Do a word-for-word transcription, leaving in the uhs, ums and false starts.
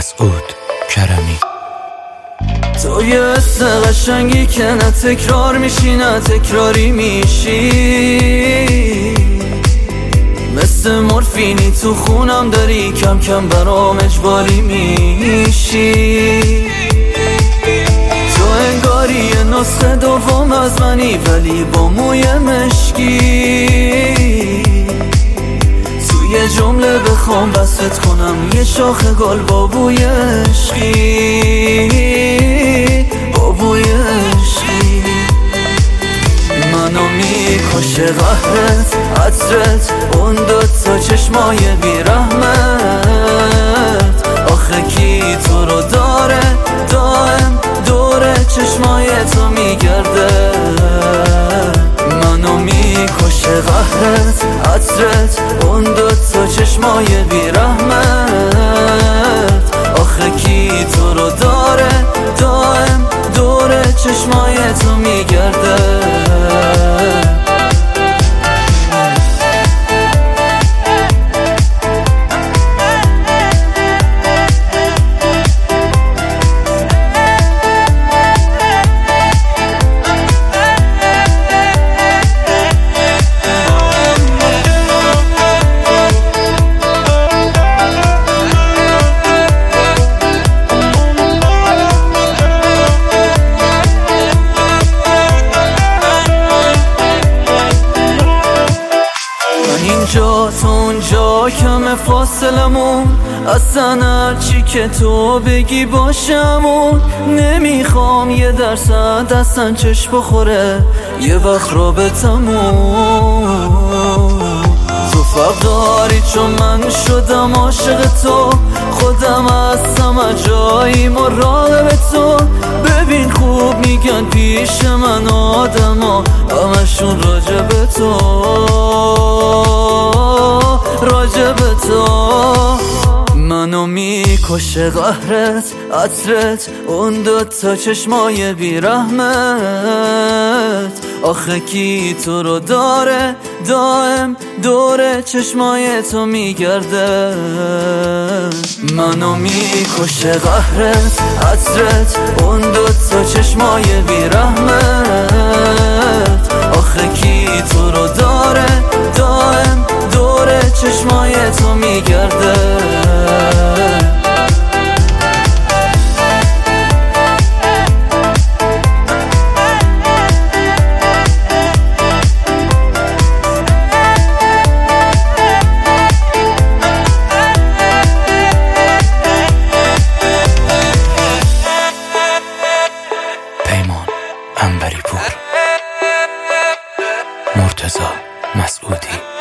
مسعود کرمی. تو یه حس قشنگی که نه تکرار میشی نه تکراری میشی، مثل مورفینی تو خونم داری، کم کم برام اجباری میشی. تو انگاری یه نسخه دوم از منی ولی با موی مشکی، یه جمله بخوام وصلت کنم یه شاخ گل با بوی عشقی، با بوی عشقی. منو میکشه قهرت عطرت، اون دوتا چشمای بیرحمت، آخه کی تو رو داره دائم دوره چشمای تو میگرده. منو میکشه قهرت عطرت، اون دوتا چشمای بیرحمت، آخه کی تو رو داره دائم دوره چشمای تو میگرده. اینجا تو اونجا کم فاصلمون، اصلا هرچی که تو بگی باشمون. نمیخوام یه درصد اصلا چشم بخوره یه وقت رابطمون. تو فرق داری چون من شدم عاشق تو، خودم هستم جایی مراقب تو. ببین خوب میگن پیش من آدم ها همشون راجب تو، راجب تو. منو میکشه قهرت عطرت، اون دوتا چشمای بیرحمت، آخه کی تو رو داره دائم دوره چشمای تو میگرده. منو میکشه قهرت عطرت، اون دوتا چشمای بیرحمت، آخه کی تو رو داره دائم دوره چشمای تو میگرده. پیمان عنبری پور، مرتضی مسعودی.